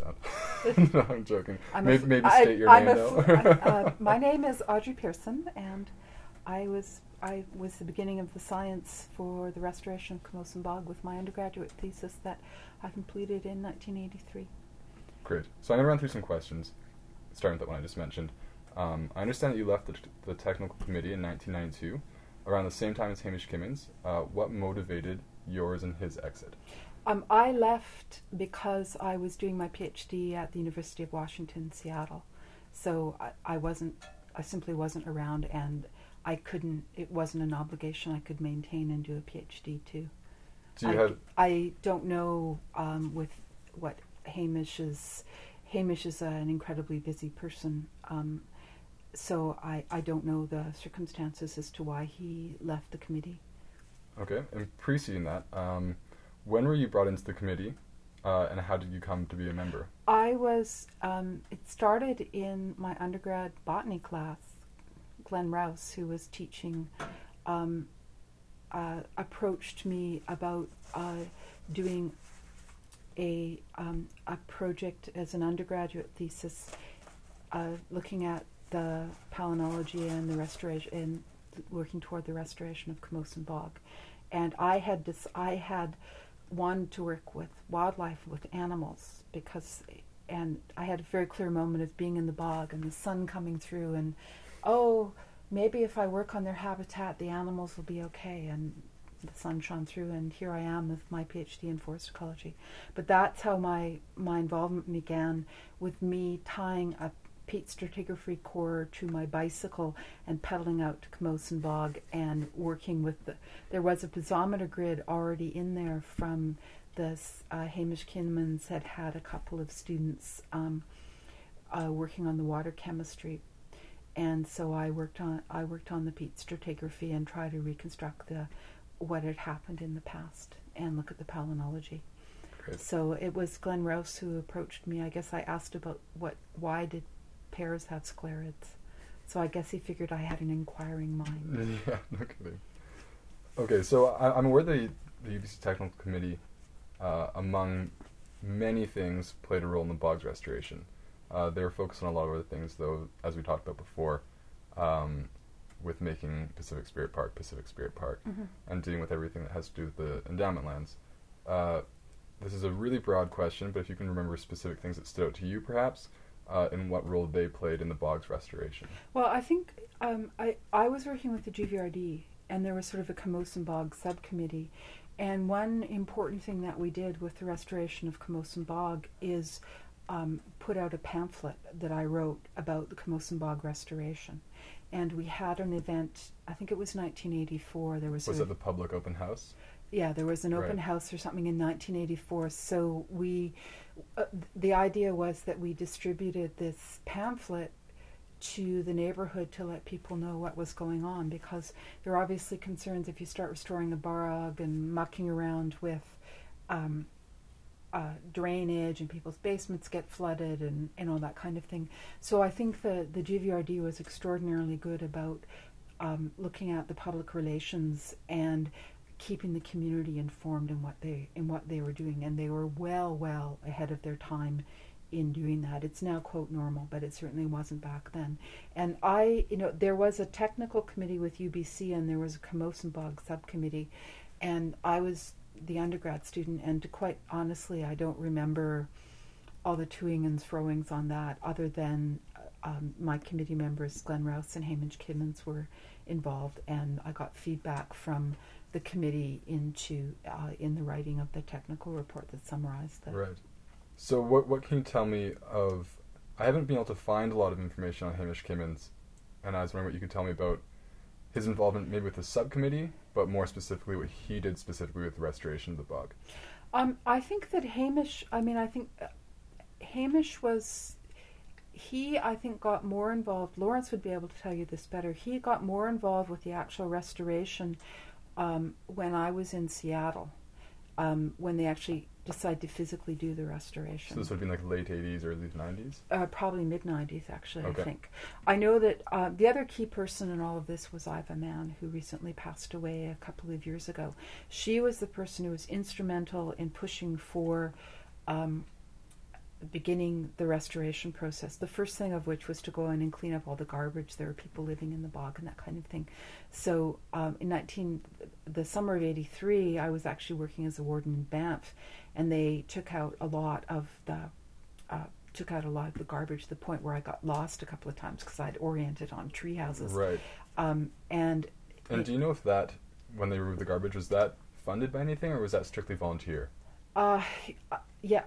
understand. No, I'm joking. Maybe state your name, though. My name is Audrey Pearson, and I was the beginning of the science for the restoration of Camosun Bog with my undergraduate thesis that I completed in 1983. Great. So I'm going to run through some questions, starting with the one I just mentioned. I understand that you left the technical committee in 1992, around the same time as Hamish Kimmins. What motivated yours and his exit? I left because I was doing my PhD at the University of Washington, Seattle. So I simply wasn't around, and I couldn't, it wasn't an obligation I could maintain and do a PhD too. I don't know with what Hamish is an incredibly busy person, so I don't know the circumstances as to why he left the committee. Okay, and preceding that, when were you brought into the committee, and how did you come to be a member? It started in my undergrad botany class. Glenn Rouse, who was teaching, approached me about doing a project as an undergraduate thesis, looking at the palynology and the restoration, and working toward the restoration of Camosun Bog. And I had wanted to work with wildlife, with animals, and I had a very clear moment of being in the bog and the sun coming through, and maybe if I work on their habitat, the animals will be okay. And the sun shone through, and here I am with my PhD in forest ecology. But that's how my involvement began, with me tying a peat stratigraphy core to my bicycle and pedaling out to Camosun Bog and working with there was a piezometer grid already in there from this. Hamish Kimmins had a couple of students working on the water chemistry, and so I worked on the peat stratigraphy and tried to reconstruct what had happened in the past and look at the palynology. Great. So it was Glenn Rouse who approached me. I guess I asked about why did pears have sclerids? So I guess he figured I had an inquiring mind. Yeah, no kidding. Okay, so I'm aware the UBC Technical Committee, among many things, played a role in the bog's restoration. They were focused on a lot of other things, though, as we talked about before, with making Pacific Spirit Park, mm-hmm. and dealing with everything that has to do with the endowment lands. This is a really broad question, but if you can remember specific things that stood out to you, perhaps, and what role they played in the bog's restoration. Well, I think I was working with the GVRD, and there was sort of a Camosun Bog subcommittee. And one important thing that we did with the restoration of Camosun Bog is put out a pamphlet that I wrote about the Camosun Bog restoration. And we had an event, I think it was 1984. Was it the public open house? Yeah, there was an open house or something in 1984. So the idea was that we distributed this pamphlet to the neighborhood to let people know what was going on, because there are obviously concerns if you start restoring a bog and mucking around with drainage, and people's basements get flooded and all that kind of thing. So I think the GVRD was extraordinarily good about looking at the public relations and keeping the community informed in what they were doing, and they were well ahead of their time in doing that. It's now quote normal, but it certainly wasn't back then. And there was a technical committee with UBC, and there was a Camosun Bog subcommittee, and I was the undergrad student, and quite honestly, I don't remember all the toing and froings on that, other than my committee members, Glenn Rouse and Hamish Kimmins, were involved, and I got feedback from the committee in the writing of the technical report that summarized that. Right. So what can you tell me of... I haven't been able to find a lot of information on Hamish Kimmins, and I was wondering what you could tell me about his involvement maybe with the subcommittee, but more specifically what he did specifically with the restoration of the bog. I think that Hamish was... I think, got more involved. Lawrence would be able to tell you this better. He got more involved with the actual restoration when I was in Seattle, when they actually decided to physically do the restoration. So this would have been like late 80s, early 90s? Probably mid-90s, actually, okay. I think. I know that the other key person in all of this was Iva Mann, who recently passed away a couple of years ago. She was the person who was instrumental in pushing for beginning the restoration process. The first thing of which was to go in and clean up all the garbage. There were people living in the bog and that kind of thing. So the summer of '83, I was actually working as a warden in Banff, and they took out a lot of the garbage to the point where I got lost a couple of times because I'd oriented on tree houses. Right. And do you know if that, when they removed the garbage, was that funded by anything, or was that strictly volunteer? Yeah,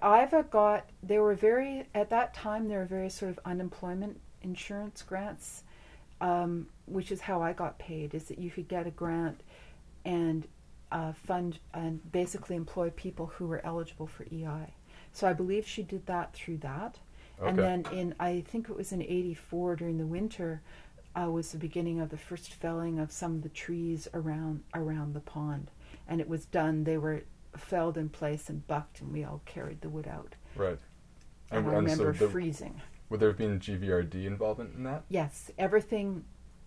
at that time, there were very sort of unemployment insurance grants, which is how I got paid, is that you could get a grant and fund and basically employ people who were eligible for EI. So I believe she did that through that. Okay. And then I think it was in '84 during the winter, was the beginning of the first felling of some of the trees around the pond. And it was done, they were felled in place and bucked, and we all carried the wood out. Right. And I remember freezing. Would there have been GVRD involvement in that? Yes, everything.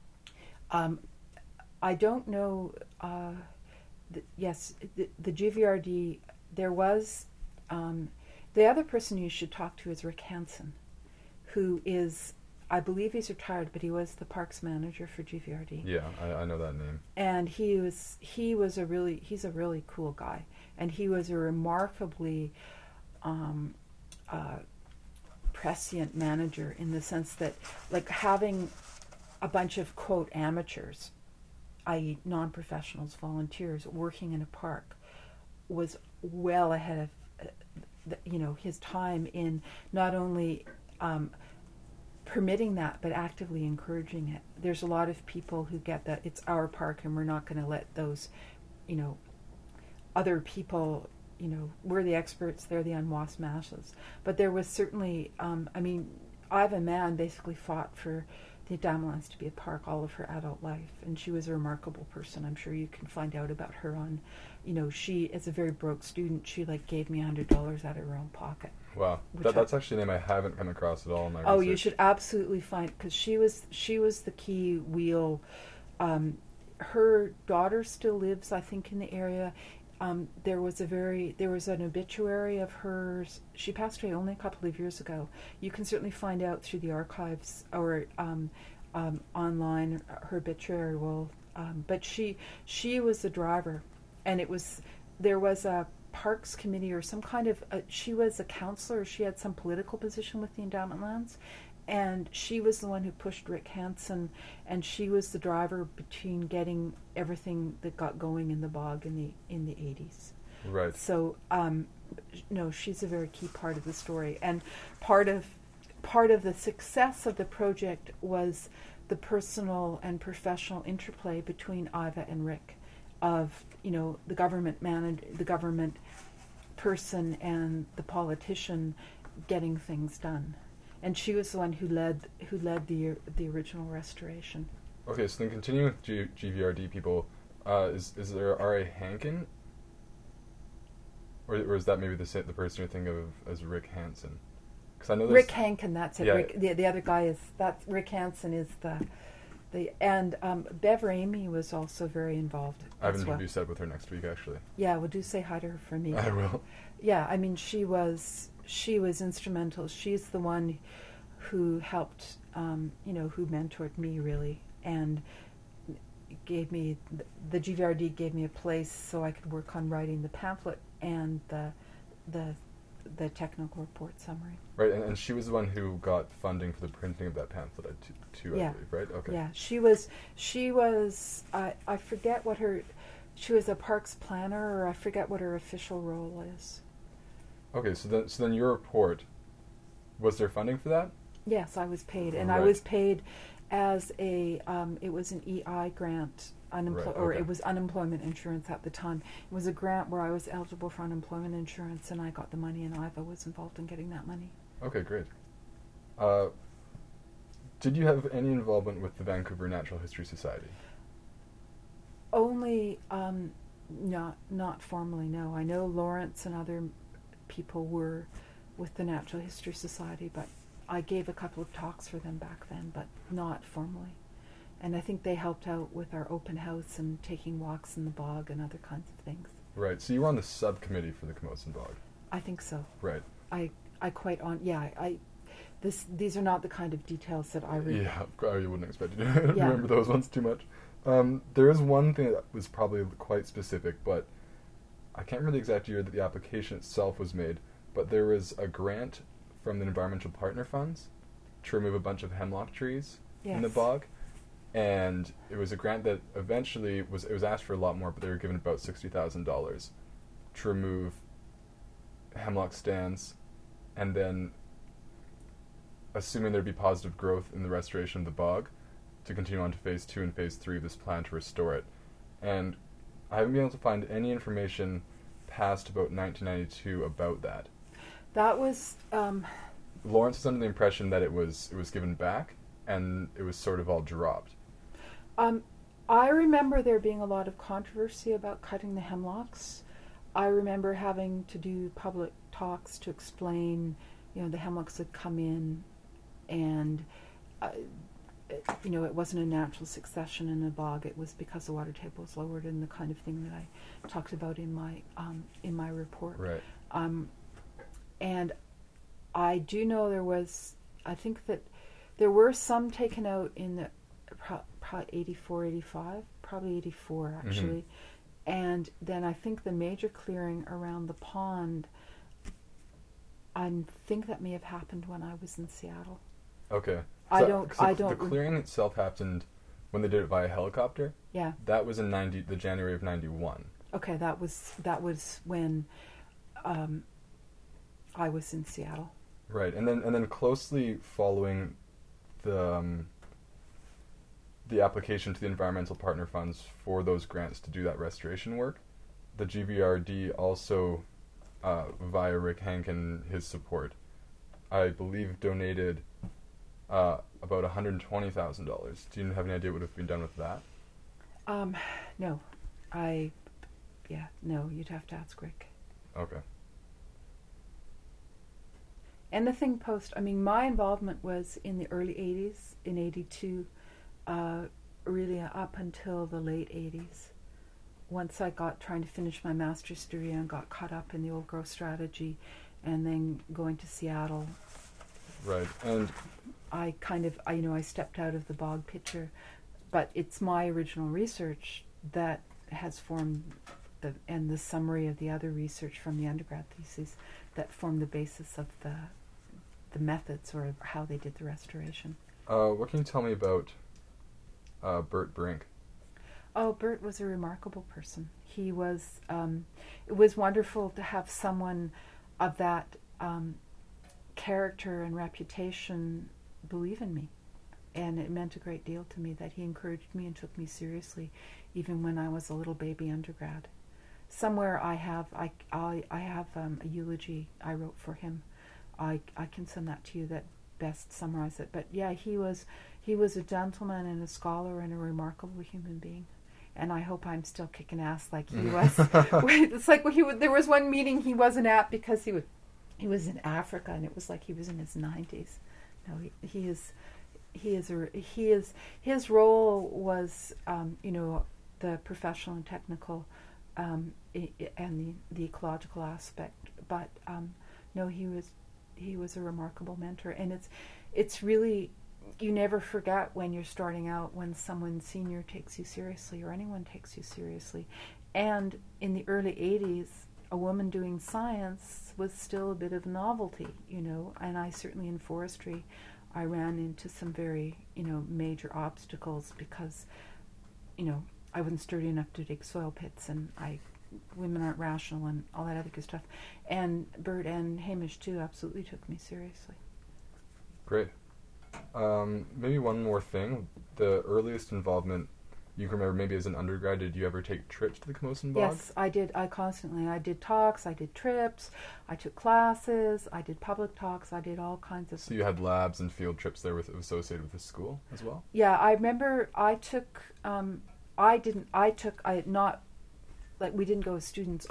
I don't know. Yes, the GVRD, there was. The other person you should talk to is Rick Hansen, who is, I believe he's retired, but he was the parks manager for GVRD. Yeah, I know that name. And he's a really cool guy, and he was a remarkably prescient manager in the sense that, like, having a bunch of quote amateurs, i.e. non-professionals, volunteers working in a park, was well ahead of his time in not only permitting that, but actively encouraging it. There's a lot of people who get that it's our park and we're not going to let those, other people, we're the experts, they're the unwashed masses. But there was certainly, Iva Mann basically fought for the Damelins to be a park all of her adult life, and she was a remarkable person. I'm sure you can find out about her on, she, as a very broke student, she gave me $100 out of her own pocket. Wow, that's actually a name I haven't come across at all in my research. Oh, you should absolutely find, because she was the key wheel. Her daughter still lives, I think, in the area. There was an obituary of hers. She passed away only a couple of years ago. You can certainly find out through the archives or online her obituary will. But she was the driver, and there was a parks committee or some kind of. She was a counselor. She had some political position with the endowment lands. And she was the one who pushed Rick Hansen, and she was the driver between getting everything that got going in the bog in the 80s. Right. So, no, she's a very key part of the story, and part of the success of the project was the personal and professional interplay between Iva and Rick, of the government the government person and the politician getting things done. And she was the one who led the original restoration. Okay, so then continuing with GVRD people, is there R.A. Hankin? Or is that maybe the person you're thinking of as Rick Hansen? Because I know Rick Hankin, that's it. Yeah. Rick, the other guy Rick Hansen is and Bev Ramey was also very involved. I have an interview set with her next week, actually. Yeah, well, do say hi to her for me. I will. Yeah, she was instrumental. She's the one who helped, who mentored me really, and gave me the GVRD gave me a place so I could work on writing the pamphlet and the technical report summary. Right, and she was the one who got funding for the printing of that pamphlet too, I believe, right? Okay. Yeah, she was. I forget what she was a parks planner, or I forget what her official role is. Okay, so then your report, was there funding for that? Yes, I was paid, and right. I was paid as it was an EI grant, right, okay. or it was unemployment insurance at the time. It was a grant where I was eligible for unemployment insurance, and I got the money, and Iva was involved in getting that money. Okay, great. Did you have any involvement with the Vancouver Natural History Society? Only, not formally, no. I know Lawrence and other people were with the Natural History Society, but I gave a couple of talks for them back then, but not formally. And I think they helped out with our open house and taking walks in the bog and other kinds of things. Right, so you were on the subcommittee for the Camosun Bog. I think so. Right. these are not the kind of details that I read. Yeah, you wouldn't expect you to Yeah. remember those ones too much. There is one thing that was probably quite specific, but I can't remember the exact year that the application itself was made, but there was a grant from the Environmental Partner Funds to remove a bunch of hemlock trees in the Yes. bog. And it was a grant that eventually it was asked for a lot more, but they were given about $60,000 to remove hemlock stands, and then, assuming there'd be positive growth in the restoration of the bog, to continue on to phase 2 and phase 3 of this plan to restore it. And I haven't been able to find any information past about 1992 about that. That was Lawrence was under the impression that it was given back, and it was sort of all dropped. I remember there being a lot of controversy about cutting the hemlocks. I remember having to do public talks to explain, the hemlocks had come in, and it wasn't a natural succession in a bog. It was because the water table was lowered, and the kind of thing that I talked about in my report. Right. And I do know I think that there were some taken out in the probably 84, 85, probably 84 actually. And then I think the major clearing around the pond, I think that may have happened when I was in Seattle. Okay. I So don't. The clearing itself happened when they did it via helicopter. Yeah. That was in the January of 91. Okay, that was when I was in Seattle. Right, and then closely following the application to the Environmental Partner Funds for those grants to do that restoration work, the GVRD also, via Rick Hank and his support, I believe donated about $120,000. Do you have any idea what would have been done with that? No. No, you'd have to ask Rick. Okay. Anything my involvement was in the early 80s, in 82, really up until the late 80s. Once I got trying to finish my master's degree and got caught up in the old growth strategy, and then going to Seattle. Right, and I stepped out of the bog picture, but it's my original research that has formed the summary of the other research from the undergrad thesis that formed the basis of the methods or how they did the restoration. what can you tell me about Bert Brink? Oh, Bert was a remarkable person. He was. It was wonderful to have someone of that character and reputation believe in me, and it meant a great deal to me that he encouraged me and took me seriously, even when I was a little baby undergrad. Somewhere I have a eulogy I wrote for him. I can send that to you. That best summarize it. But yeah, he was a gentleman and a scholar and a remarkable human being. And I hope I'm still kicking ass like he was. It's like there was one meeting he wasn't at because he was in Africa, and it was like he was in his 90s. No, his role was the professional and technical and the ecological aspect. But no, he was a remarkable mentor, and it's really. You never forget when you're starting out when someone senior takes you seriously, or anyone takes you seriously. And in the early 80s, a woman doing science was still a bit of novelty, and I certainly in forestry, I ran into some very, major obstacles because, I wasn't sturdy enough to dig soil pits, and women aren't rational and all that other good stuff. And Bert and Hamish too absolutely took me seriously. Great. Maybe one more thing. The earliest involvement you can remember, maybe as an undergrad, did you ever take trips to the Camosun Bog? Yes, I did. I did talks, I did trips, I took classes, I did public talks, I did all kinds of... So you had labs and field trips there associated with the school as well? Yeah, I remember we didn't go as students.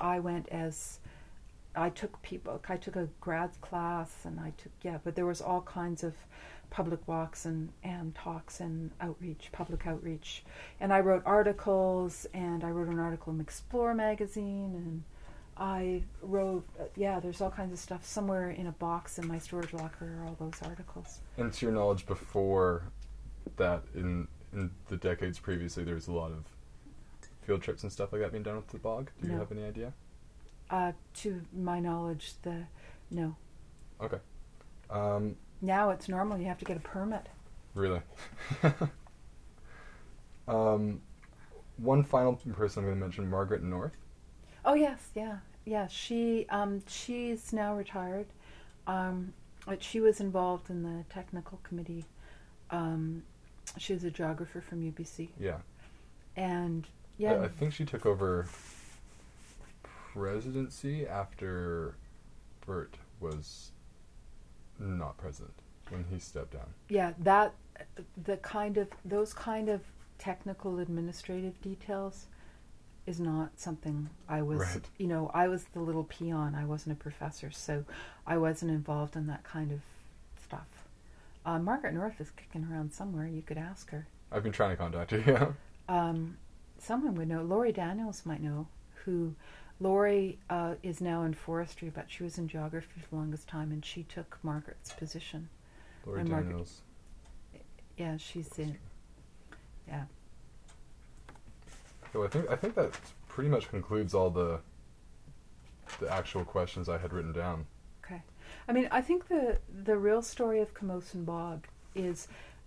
I took people. I took a grad class, and but there was all kinds of public walks and talks and public outreach. And I wrote articles, and I wrote an article in Explore magazine, and I wrote, there's all kinds of stuff. Somewhere in a box in my storage locker are all those articles. And to your knowledge, before that, in the decades previously, there was a lot of field trips and stuff like that being done with the bog. Do you have any idea? To my knowledge, no. Okay. Now it's normal. You have to get a permit. Really? One final person I'm going to mention, Margaret North. Oh yes, yeah. She's now retired. But she was involved in the technical committee. She was a geographer from UBC. Yeah. And I think she took over presidency after Bert was not president, when he stepped down. Yeah, those kind of technical administrative details is not something I was, right. I was the little peon. I wasn't a professor, so I wasn't involved in that kind of stuff. Margaret North is kicking around somewhere. You could ask her. I've been trying to contact her, yeah. Someone would know. Laurie Daniels might know. Laurie is now in forestry, but she was in geography for the longest time, and she took Margaret's position. Laurie Daniels. Yeah, she's in. Yeah. So I think that pretty much concludes all the actual questions I had written down. Okay. I mean, I think the real story of Camosun Bog is,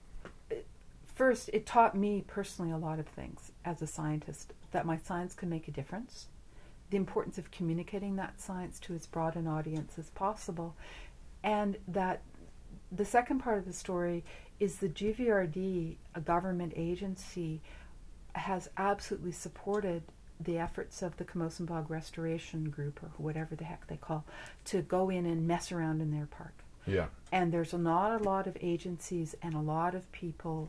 first, it taught me personally a lot of things as a scientist, that my science can make a difference, the importance of communicating that science to as broad an audience as possible, and that the second part of the story is the GVRD, a government agency, has absolutely supported the efforts of the Camosun Bog Restoration Group, or whatever the heck they call, to go in and mess around in their park. Yeah. And there's not a lot of agencies and a lot of people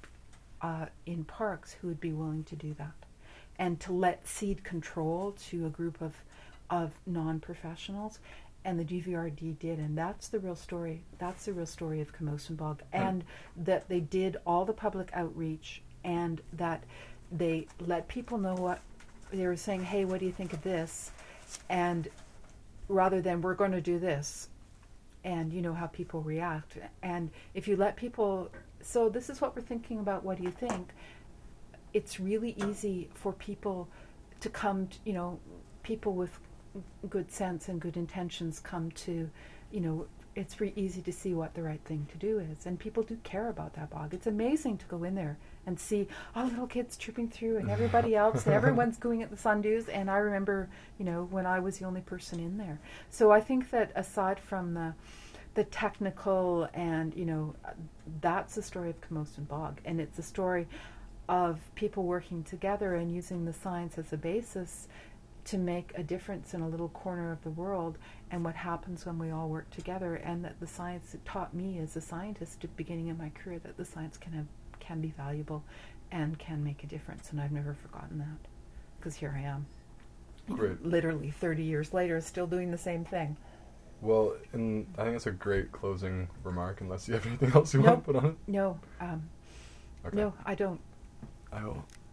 in parks who would be willing to do that, and to let cede control to a group of non-professionals. And the GVRD did, and that's the real story. That's the real story of Camosun Bog, and that they did all the public outreach, and that they let people know what they were saying. Hey, what do you think of this? And rather than we're going to do this, and you know how people react. And if you let people, so this is what we're thinking about. What do you think? It's really easy for people to come. People with good sense and good intentions come to, it's very easy to see what the right thing to do is. And people do care about that bog. It's amazing to go in there and see all little kids trooping through and everybody else, and everyone's going at the sundews. And I remember, when I was the only person in there. So I think that aside from the technical and, that's the story of Camosun Bog. And it's a story of people working together and using the science as a basis to make a difference in a little corner of the world, and what happens when we all work together. And that the science, it taught me as a scientist at the beginning of my career that the science can be valuable and can make a difference. And I've never forgotten that, because here I am. Great. Literally 30 years later, still doing the same thing. Well, and I think that's a great closing remark, unless you have anything else you want to put on it. No. Okay. No, I don't. I will